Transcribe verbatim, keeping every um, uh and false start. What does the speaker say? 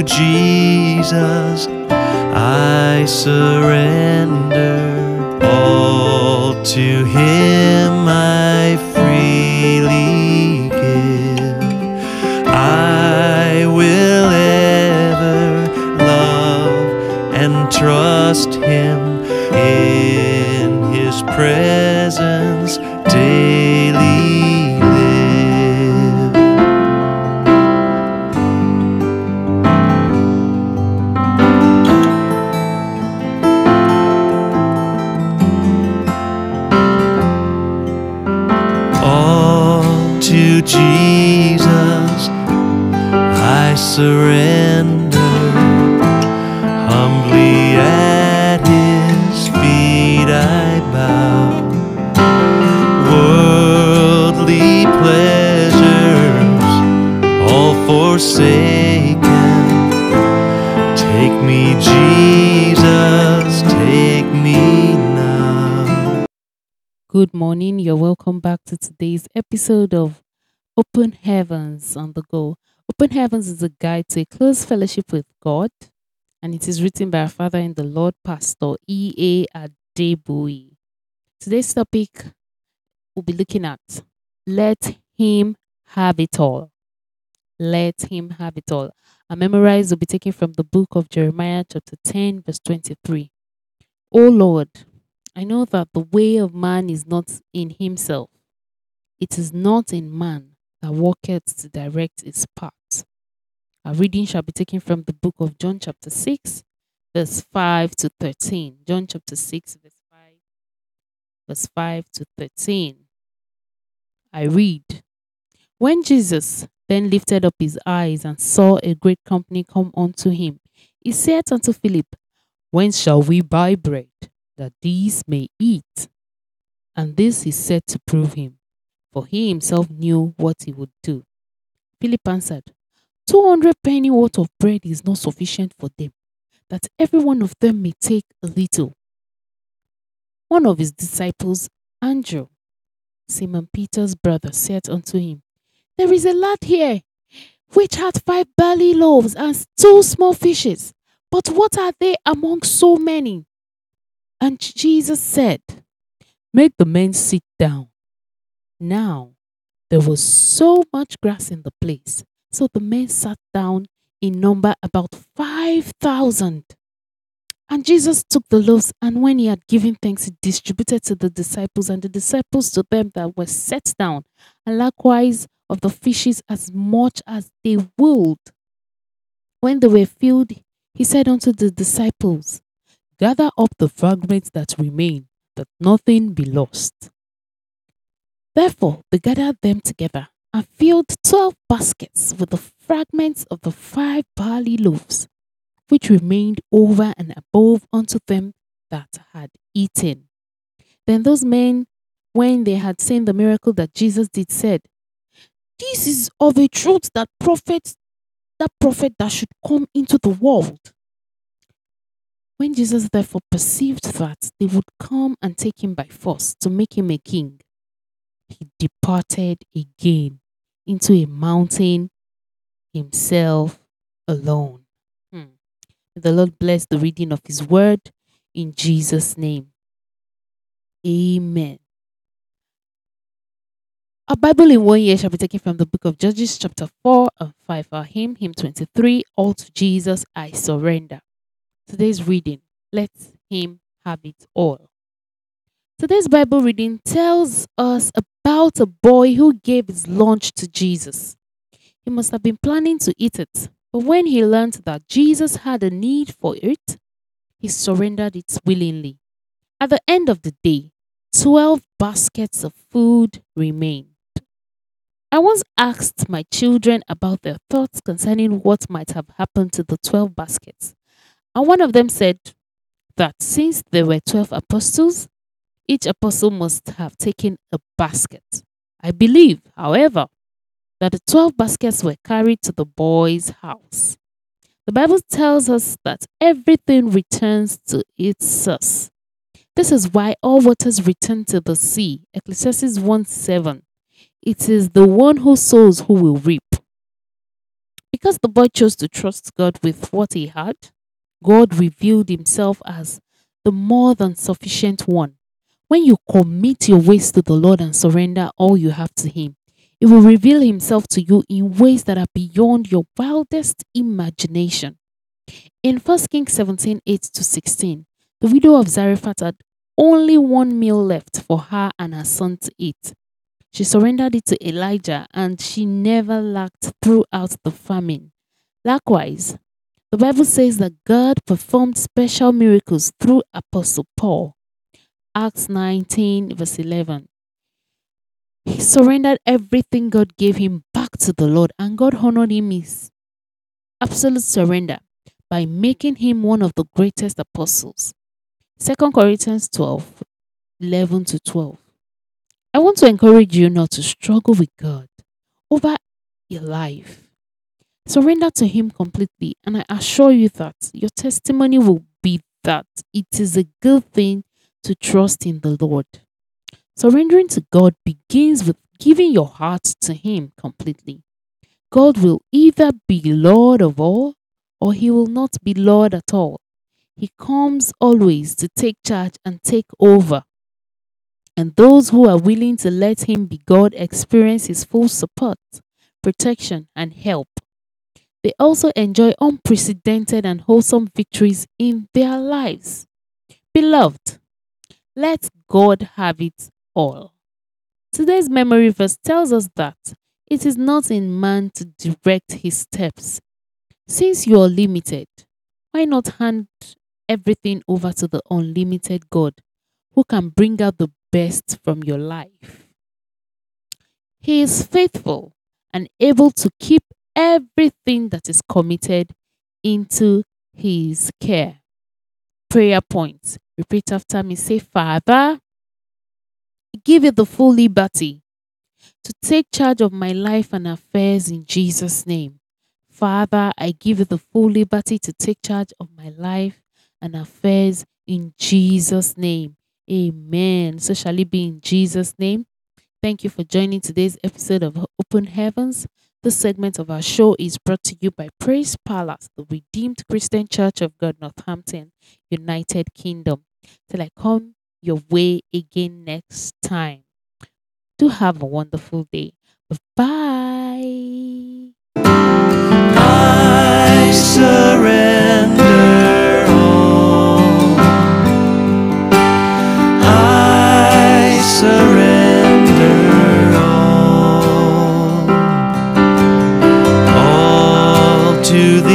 to Jesus I surrender. All to Him I freely give. I will ever love and trust Him, in His presence daily live. All to Jesus I surrender. Humbly at His feet I bow. Worldly pleasures all forsaken. Take me, Jesus, take me now. Good morning. You're welcome back to today's episode of Open Heavens on the Go. Open Heavens is a guide to a close fellowship with God, and it is written by our Father in the Lord, Pastor E A Adeboye. Today's topic we'll be looking at Let Him Have It All. Let Him Have It All. Our memorized will be taken from the book of Jeremiah, chapter ten, verse twenty-three. O Lord, I know that the way of man is not in himself. It is not in man that walketh to direct his paths. Our reading shall be taken from the book of John chapter six, verse five to thirteen. John chapter six, verse five, verse five to thirteen. I read, When Jesus then lifted up his eyes and saw a great company come unto him, he said unto Philip, Whence shall we buy bread, that these may eat? And this he said to prove him, for he himself knew what he would do. Philip answered, Two hundred penny worth of bread is not sufficient for them, that every one of them may take a little. One of his disciples, Andrew, Simon Peter's brother, said unto him, There is a lad here, which hath five barley loaves and two small fishes. But what are they among so many? And Jesus said, Make the men sit down. Now there was so much grass in the place, so the men sat down in number about five thousand. And Jesus took the loaves, and when he had given thanks, he distributed to the disciples, and the disciples to them that were set down, and likewise of the fishes as much as they would. When they were filled, he said unto the disciples, Gather up the fragments that remain, that nothing be lost. Therefore they gathered them together, and filled twelve baskets with the fragments of the five barley loaves, which remained over and above unto them that had eaten. Then those men, when they had seen the miracle that Jesus did, said, This is of a truth that prophet, that prophet that should come into the world. When Jesus therefore perceived that they would come and take him by force to make him a king, he departed again into a mountain himself alone. Hmm. May the Lord bless the reading of his word in Jesus' name. Amen. Our Bible in one year shall be taken from the book of Judges chapter four and five. Our hymn, hymn twenty-three, All to Jesus I Surrender. Today's reading, Let Him Have It All. Today's Bible reading tells us about a boy who gave his lunch to Jesus. He must have been planning to eat it, but when he learned that Jesus had a need for it, he surrendered it willingly. At the end of the day, twelve baskets of food remained. I once asked my children about their thoughts concerning what might have happened to the twelve baskets, and one of them said that since there were twelve apostles, each apostle must have taken a basket. I believe, however, that the twelve baskets were carried to the boy's house. The Bible tells us that everything returns to its source. This is why all waters return to the sea. Ecclesiastes one seven. It is the one who sows who will reap. Because the boy chose to trust God with what he had, God revealed himself as the more than sufficient one. When you commit your ways to the Lord and surrender all you have to him, he will reveal himself to you in ways that are beyond your wildest imagination. In First Kings seventeen eight to sixteen, the widow of Zarephath had only one meal left for her and her son to eat. She surrendered it to Elijah and she never lacked throughout the famine. Likewise, the Bible says that God performed special miracles through Apostle Paul. Acts nineteen, verse eleven. He surrendered everything God gave him back to the Lord, and God honored him his absolute surrender by making him one of the greatest apostles. Second Corinthians twelve, eleven to twelve. I want to encourage you not to struggle with God over your life. Surrender to him completely, and I assure you that your testimony will be that it is a good thing to trust in the Lord. Surrendering to God begins with giving your heart to him completely. God will either be Lord of all or he will not be Lord at all. He comes always to take charge and take over. And those who are willing to let him be God experience his full support, protection, and help. They also enjoy unprecedented and wholesome victories in their lives. Beloved, let God have it all. Today's memory verse tells us that it is not in man to direct his steps. Since you are limited, why not hand everything over to the unlimited God who can bring out the best from your life? He is faithful and able to keep everything that is committed into his care. Prayer points. Repeat after me. Say, Father, give you the full liberty to take charge of my life and affairs in Jesus' name. Father, I give you the full liberty to take charge of my life and affairs in Jesus' name. Amen. So shall it be in Jesus' name. Thank you for joining today's episode of Open Heavens. This segment of our show is brought to you by Praise Palace, the Redeemed Christian Church of God, Northampton, United Kingdom. Till I come your way again next time. Do have a wonderful day. Bye. I surrender all. I surrender all. All to Thee.